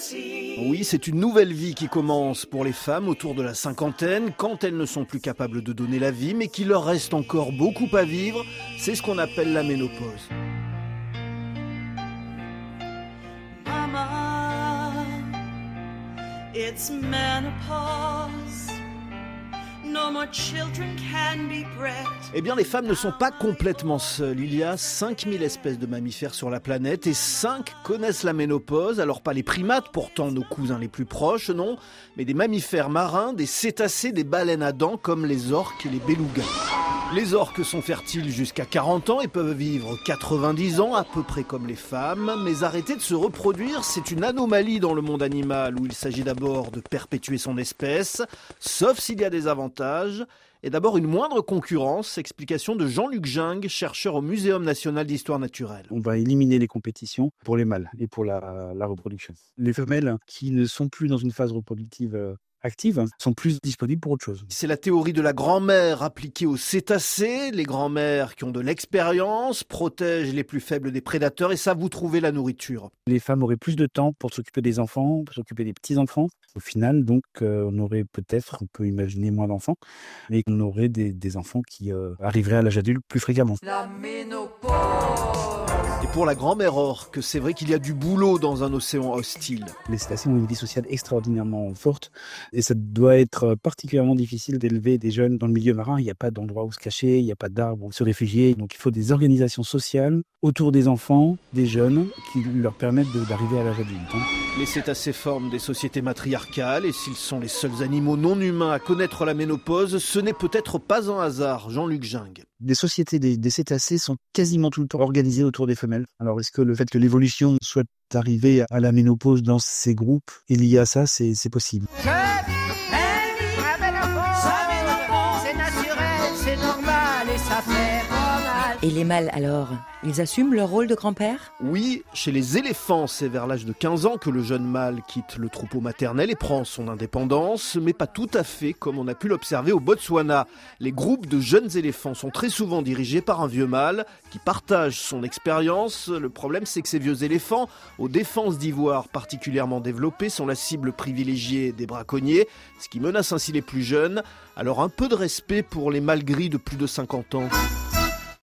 Oui, c'est une nouvelle vie qui commence pour les femmes autour de la cinquantaine, quand elles ne sont plus capables de donner la vie, mais qu'il leur reste encore beaucoup à vivre. C'est ce qu'on appelle la ménopause. Mama, it's menopause. No more children can be bred. Eh bien, les femmes ne sont pas complètement seules. Il y a 5000 espèces de mammifères sur la planète et 5 connaissent la ménopause. Alors pas les primates, pourtant nos cousins les plus proches, non, mais des mammifères marins, des cétacés, des baleines à dents comme les orques et les belugas. Les orques sont fertiles jusqu'à 40 ans et peuvent vivre 90 ans, à peu près comme les femmes. Mais arrêter de se reproduire, c'est une anomalie dans le monde animal où il s'agit d'abord de perpétuer son espèce, sauf s'il y a des avantages. Et d'abord une moindre concurrence, explication de Jean-Luc Gingue, chercheur au Muséum national d'histoire naturelle. On va éliminer les compétitions pour les mâles et pour la reproduction. Les femelles qui ne sont plus dans une phase reproductive actives sont plus disponibles pour autre chose. C'est la théorie de la grand-mère appliquée aux cétacés. Les grand-mères qui ont de l'expérience protègent les plus faibles des prédateurs et savent où trouver la nourriture. Les femmes auraient plus de temps pour s'occuper des enfants, pour s'occuper des petits-enfants. Au final, donc, on aurait peut-être, on peut imaginer moins d'enfants, mais on aurait des enfants qui arriveraient à l'âge adulte plus fréquemment. La ménopause. Et pour la grand-mère orque, c'est vrai qu'il y a du boulot dans un océan hostile. Les cétacés ont une vie sociale extraordinairement forte et ça doit être particulièrement difficile d'élever des jeunes dans le milieu marin. Il n'y a pas d'endroit où se cacher, il n'y a pas d'arbres où se réfugier. Donc il faut des organisations sociales autour des enfants, des jeunes, qui leur permettent d'arriver à l'âge adulte. Les cétacés forment des sociétés matriarcales et s'ils sont les seuls animaux non humains à connaître la ménopause, ce n'est peut-être pas un hasard, Jean-Luc Gingue. Des sociétés des cétacés sont quasiment tout le temps organisées autour des femelles. Alors est-ce que le fait que l'évolution soit arrivée à la ménopause dans ces groupes est lié à ça, c'est possible. C'est naturel, c'est normal et ça fait pas mal. Et les mâles alors, ils assument leur rôle de grand-père ? Oui, chez les éléphants, c'est vers l'âge de 15 ans que le jeune mâle quitte le troupeau maternel et prend son indépendance, mais pas tout à fait comme on a pu l'observer au Botswana. Les groupes de jeunes éléphants sont très souvent dirigés par un vieux mâle qui partage son expérience. Le problème, c'est que ces vieux éléphants, aux défenses d'ivoire particulièrement développées, sont la cible privilégiée des braconniers, ce qui menace ainsi les plus jeunes. Alors un peu de respect pour les mâles gris de plus de 50 ans.